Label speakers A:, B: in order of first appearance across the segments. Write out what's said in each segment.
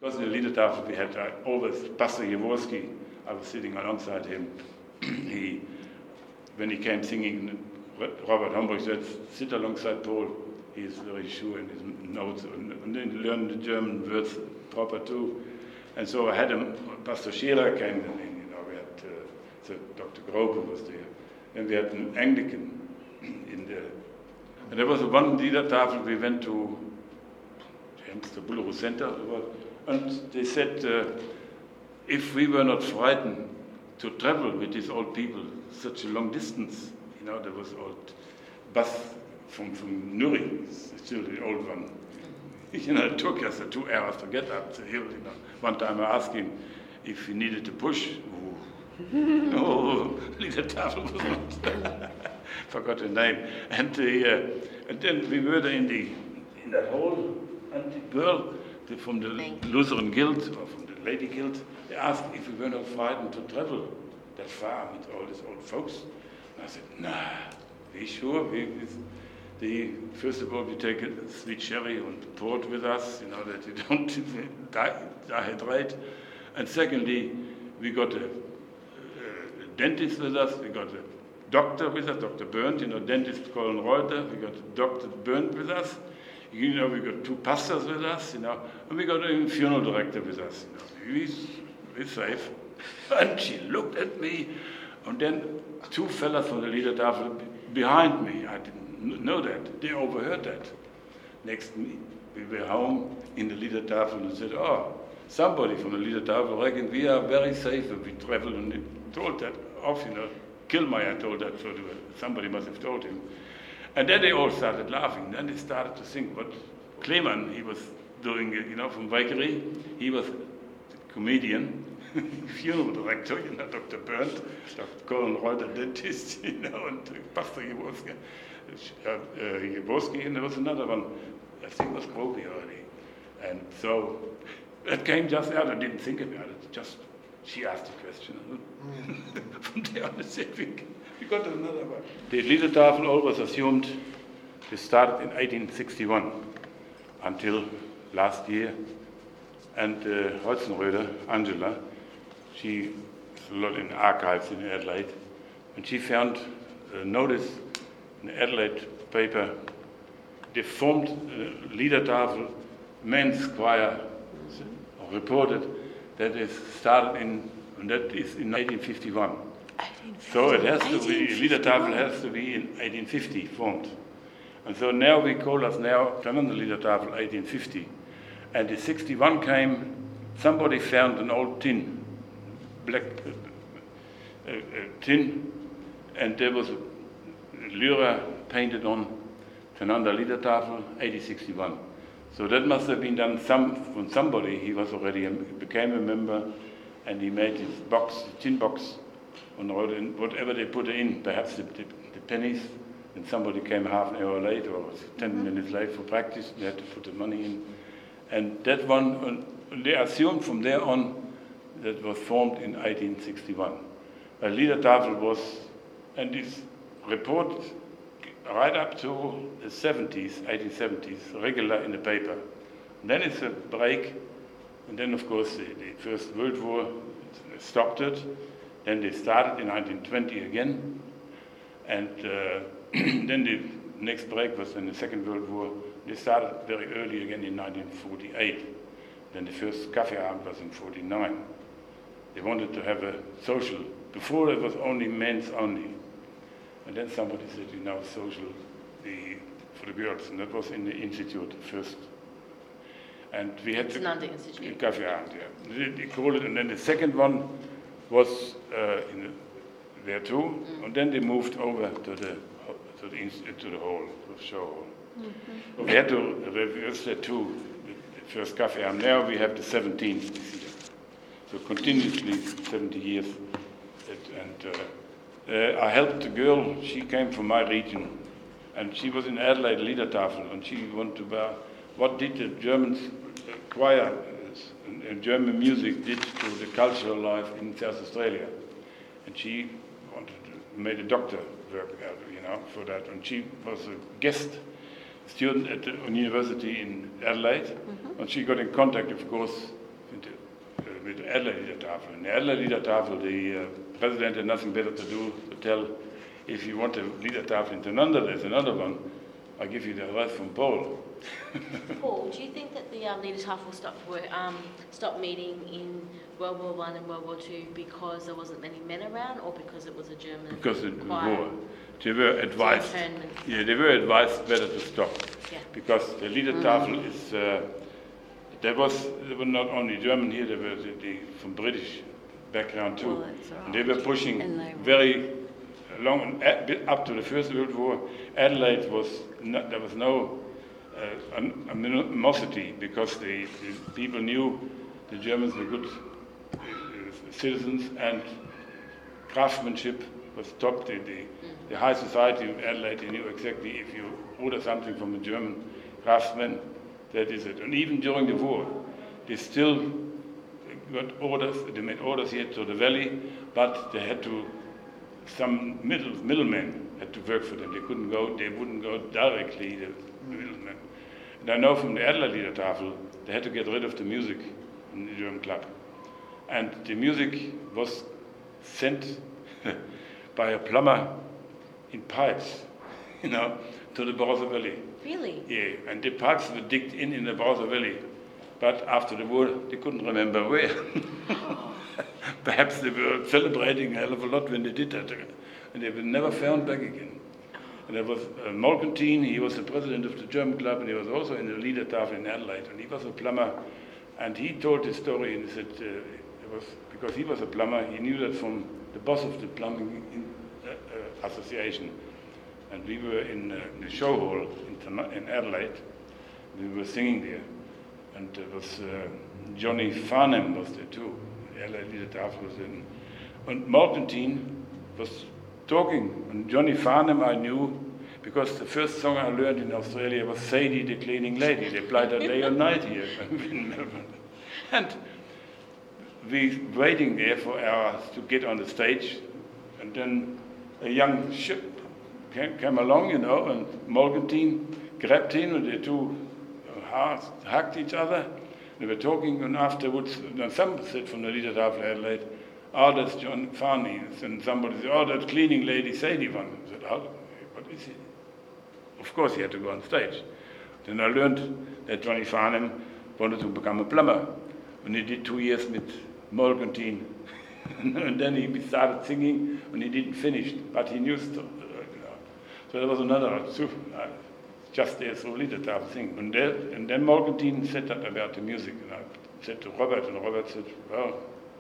A: was in the Liedertafel we had always Pastor Jaworski. I was sitting alongside him. When he came singing, Robert Homburg said, sit alongside Paul. He is very sure in his notes, and then learn the German words proper too. And so I had him, Pastor Scherer came in, we had Dr. Grobe was there, and we had an Anglican in there. And there was one Liedertafel, we went to the Bullero Center, and they said, if we were not frightened to travel with these old people such a long distance, there was old bus from Nürnberg, still the old one. It took us 2 hours to get up the hill. One time I asked him if he needed to push. No, Liedertafel was not. Forgot the name. And then we were there in that hall, and the girl from the Lutheran Guild, or from the Lady Guild, they asked if we were not frightened to travel that far with all these old folks. And I said, nah, we sure. First of all, we take a sweet sherry and port with us, that you don't dehydrate. And secondly, we got a dentist with us, we got a doctor with us, Dr. Bernd, dentist Colin Reuter, we got Dr. Bernd with us, we got 2 pastors with us, and we got a funeral director with us, We're safe. And she looked at me, and then 2 fellas from the Liedertafel behind me, I didn't know that, they overheard that. Next, we were home in the Liedertafel and said, somebody from the Liedertafel reckoned we are very safe when we travel, and they told that off, Killmeyer told that, so somebody must have told him. And then they all started laughing. Then they started to think what Kleeman, he was doing, from Weikery, he was a comedian, funeral director, Dr. Bernd, Dr. Colin Reuter, dentist, and Pastor Jaworski, and there was another one, I think it was Grobe already. And so that came just out, I didn't think about it, just she asked the question. From there on, we got another one. The Liedertafel always assumed this started in 1861 until last year. And Holzenröder, Angela, she is a lot in archives in Adelaide, and she found a notice in the Adelaide paper. They formed Liedertafel men's choir, reported that it started and that is in 1851. So it has to be, Liedertafel has to be in 1850 formed. And so now we call us German Liedertafel 1850. And in 61 came, somebody found an old tin, black tin, and there was a Lyra painted on Fernanda Liedertafel 1861. So that must have been done from somebody. He was already became a member, and he made his box, tin box, and whatever they put in, perhaps the pennies. And somebody came half an hour late or 10 minutes late for practice. They had to put the money in, and that one they assumed from there on that was formed in 1861. A Liedertafel was, and this report right up to the 70s, 1870s, regular in the paper. And then it's a break, and then of course the First World War stopped it. Then they started in 1920 again, and then the next break was in the Second World War. They started very early again in 1948. Then the first Kaffeeabend was in 49. They wanted to have a social. Before it was only men's only. And then somebody said, social for the girls, and that was in the institute first. And we had the Institute. Kaffeeabend, yeah. They called it, and then the second one was there too, and then they moved over to the hall, to the show hall. Mm-hmm. We had to reverse that too. The first Kaffeeabend. Now we have the 17th this year, so continuously 70 years. I helped a girl, she came from my region, and she was in Adelaide Liedertafel, and she wanted to know what did the German choir and German music did to the cultural life in South Australia. And she made a doctor work out, for that. And she was a guest student at the university in Adelaide, mm-hmm. And she got in contact, of course, mit der Adler-Liedertafel. In der Adler-Liedertafel, the president had nothing better to do to tell, if you want a Liedertafel in Tenander, there's another one. I give you the advice from Paul.
B: Paul, do you think that the Liedertafel stopped meeting in World War I and World War II because there wasn't many men around, or because it was a German?
A: Because of the war. They were advised. Yeah, they were advised better to stop.
B: Yeah.
A: Because the Liedertafel is. There were not only German here. There were from British background too.
B: Well, that's right.
A: And they were pushing very long up to the First World War. Adelaide there was no animosity, because the people knew the Germans were good citizens, and craftsmanship was top. The high society of Adelaide, they knew exactly if you order something from a German craftsman, that is it. And even during the war, they still got orders. They made orders here to the valley, but they had to. Some middlemen had to work for them. They wouldn't go directly, the middlemen. And I know from the Adler Liedertafel, they had to get rid of the music in the German club. And the music was sent by a plumber in pipes, to the Barossa Valley.
B: Really?
A: Yeah, and the pipes were digged in the Barossa Valley. But after the war, they couldn't remember where. Perhaps they were celebrating a hell of a lot when they did that. And they were never found back again. And there was Molkentin, he was the president of the German club, and he was also in the Liedertafel in Adelaide. And he was a plumber. And he told his story, and he said, because he was a plumber, he knew that from the boss of the plumbing association. And we were in the show hall in Adelaide. We were singing there. And there was Johnny Farnham was there too. The Adelaide Liedertafel was in. And Molkentin was talking. And Johnny Farnham I knew, because the first song I learned in Australia was Sadie the Cleaning Lady. They played that day or night here in Melbourne. And we waiting there for hours to get on the stage. And then a young ship came along, and Molkentin grabbed him, and they two hugged each other. They were talking, and afterwards, some said from the Liedertafel Adelaide, "Oh, that's John Farney." And somebody said, "Oh, that cleaning lady Sadie one." I said, "Oh, what is he?" Of course, he had to go on stage. Then I learned that Johnny Farnham wanted to become a plumber, and he did 2 years with Molkentin. And then he started singing, and he didn't finish, but he knew stuff. So there was another just there through Liedertafel thing. And then Molkentin said that about the music. And I said to Robert, and Robert said, well,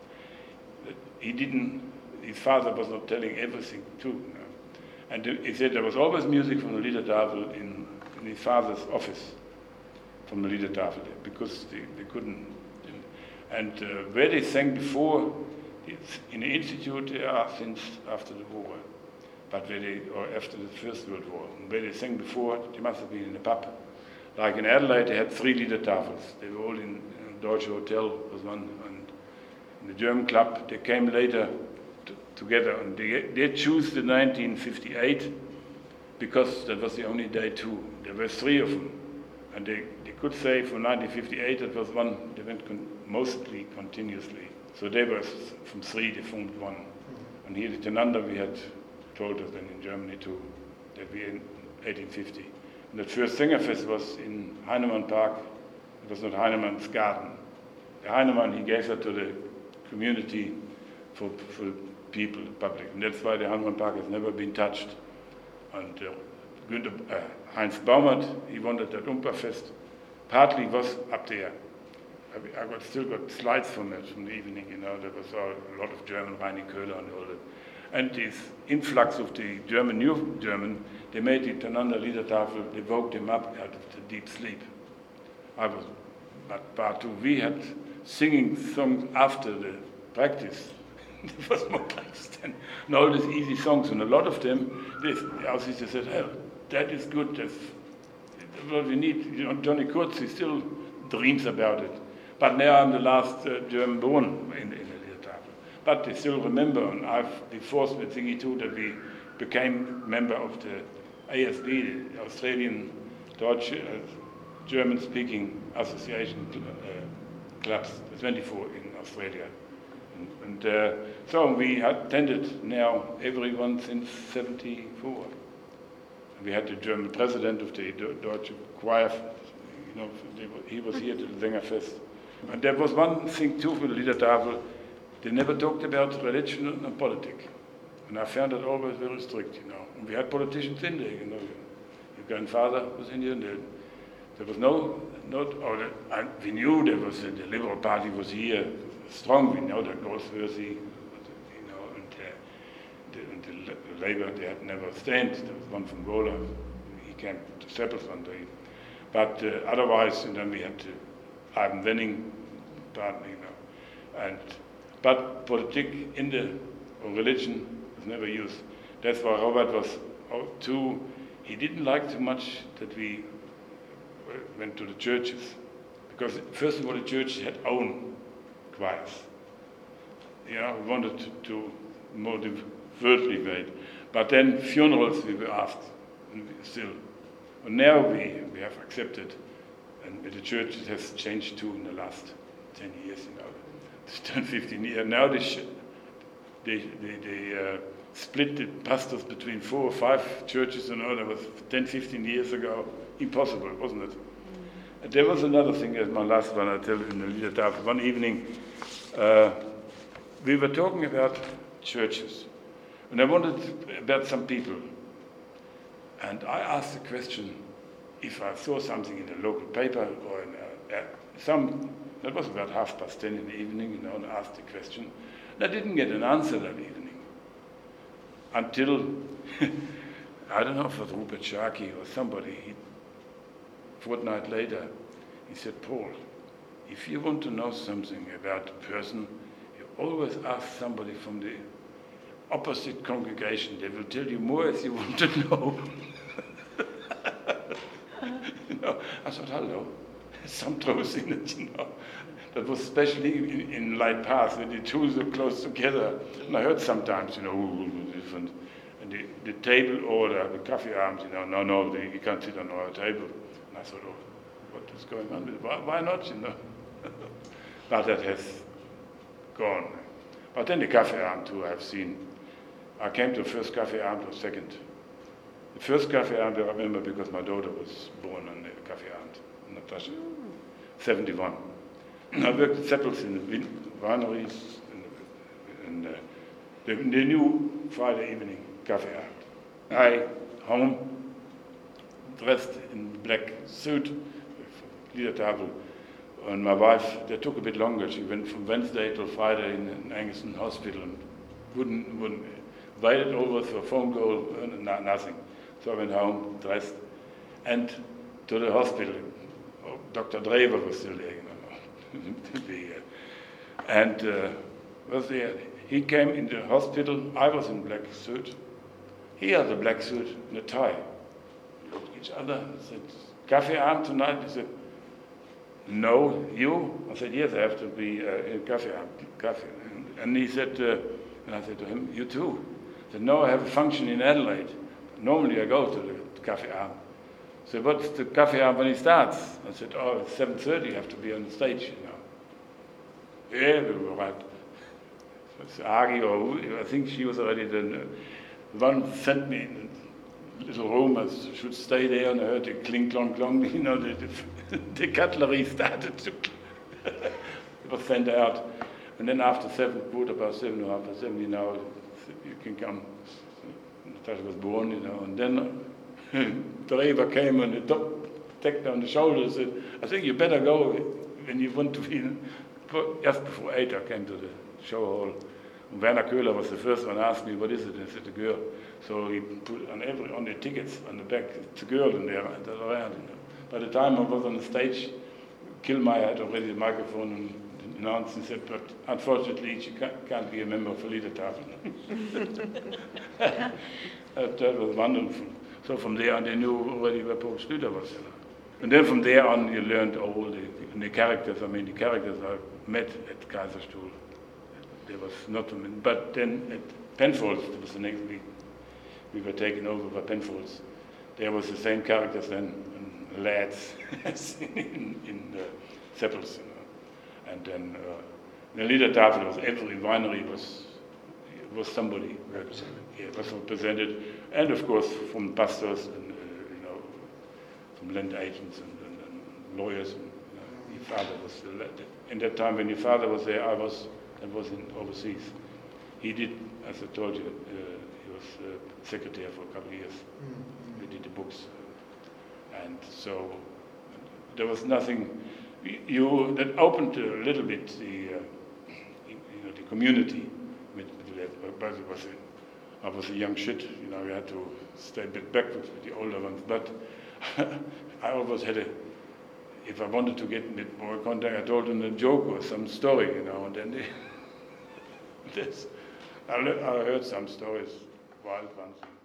A: his father was not telling everything too. And he said there was always music from the Liedertafel in his father's office, from the Liedertafel, because they couldn't. And where they sang before, in the institute they are since after the war. But or after the First World War. And where they sang before, they must have been in a pub. Like in Adelaide, they had 3 Liedertafels. They were all in Deutsche Hotel, was one, and in the German club. They came later together, and they chose the 1958 because that was the only day too. There were 3 of them, and they could say for 1958 that was one. They went mostly continuously. So they were from 3, they formed one. And here in Tenander we had told us then in Germany too, that we in 1850. And the first Sängerfest was in Heinemann Park. It was not Heinemann's garden. The Heinemann, he gave that to the community for people, the public. And that's why the Heinemann Park has never been touched. And Heinz Baumert, he wanted that Umperfest. Partly was up there. I still got slides from it from the evening, there was a lot of German, Reini Köhler and all that. And this influx of the New German, they made it Tenander Liedertafel, they woke them up out of the deep sleep. But part 2, we had singing songs after the practice. There was more practice then. And all these easy songs, and a lot of them, the Aussichter said, "Hell, that is good, that's what we need." Johnny Kurz, he still dreams about it. But now I'm the last German born in the Liedertafel. But they still remember, and I've been forced with Ziggy too, that we became member of the ASB, the Australian German-speaking association clubs, 24 in Australia. So we attended now everyone since 74. We had the German president of the Deutsche Choir, he was here to the Sängerfest. And there was one thing too for the Liedertafel, they never talked about religion and politics. And I found it always very strict, And we had politicians in there, Your grandfather was in here, and there was and we knew there was the Liberal Party was here, strong, we know that Goldsworthy, and the Labour, they had never stand. There was one from Gola, he came to Seppels one day. But otherwise, and then we had Ivan Wenning, partly, but politics or religion was never used. That's why Robert was too. He didn't like too much that we went to the churches, because first of all the churches had own choirs. We wanted to more the worldly way, but then funerals we were asked, and still. And now we have accepted, and the church has changed too in the last 10 years, 10, 15 years. Now they split the pastors between 4 or 5 churches, that was 10, 15 years ago. Impossible, wasn't it? And there was another thing, as my last one I tell you in the Liedertafel. One evening, we were talking about churches, and I wanted about some people. And I asked the question, if I saw something in the local paper or in that was about 10:30 in the evening, and I asked the question. And I didn't get an answer that evening. Until, I don't know if it was Rupert Sharkey or somebody, a fortnight later, he said, Paul, if you want to know something about a person, you always ask somebody from the opposite congregation. They will tell you more if you want to know. I thought, hello, there's some truth in it, That was especially in Light Path, when the two so close together. And I heard sometimes, different. And the table order, the coffee arms, no, you can't sit on our table. And I thought, what is going on with it? Why not, But that has gone. But then the coffee arm too, I've seen. I came to the first coffee arm or second. The first coffee arm I remember because my daughter was born on the coffee arm, Natasha, 71. I worked at Seppels in the wineries, and the new Friday evening coffee arm. I, home, dressed in black suit, Liedertafel, and my wife, that took a bit longer. She went from Wednesday till Friday in Angerson Hospital and wouldn't waited over for a phone call, nothing. So I went home, dressed, and to the hospital. Dr. Drever was still there, and was there. He came in the hospital. I was in black suit. He had a black suit and a tie. We looked at each other. I said, "Coffee arm tonight?" He said, "No, you?" I said, "Yes, I have to be in coffee arm." And he said, and I said to him, "You too?" He said, "No, I have a function in Adelaide. Normally I go to the coffee arm." So what's the coffee hour when it starts? I said, it's 7:30, you have to be on the stage, Yeah, we were right. It's Agi, or I think she was already the one sent me in a little room, I should stay there, and I heard the clink, clong, clong, the cutlery started to, it was sent out. And then after 7:15, after 7, you can come. Natasha was born, and then Drever came and tapped on the shoulders and said, "I think you better go when you want to be." Just before 8, I came to the show hall. And Werner Köhler was the first one to ask me, "What is it?" I said, "The girl." So he put on the tickets on the back, it's a girl in there. By the time I was on the stage, Killmeyer had already the microphone and announced and said, "But unfortunately, she can't be a member of the Liedertafel." That was wonderful. So from there on, they knew already where Paul Schlüter was. And then from there on, you learned all the characters. I mean, the characters I met at Kaiserstuhl. There was not, but then at Penfolds, it was the next week, we were taken over by Penfolds. There was the same characters then, and lads, as in the Seppels. And then in the Liedertafel, was every winery was somebody was represented, and of course from pastors and from land agents and lawyers. Your father was in that time when your father was there. I was in overseas. He did, as I told you, he was secretary for a couple of years. We did the books, and so there was nothing. That opened a little bit the community. But I was a young shit. You had to stay a bit backwards with the older ones. But I always had if I wanted to get a bit more contact, I told them a joke or some story, and then I heard some stories, wild ones.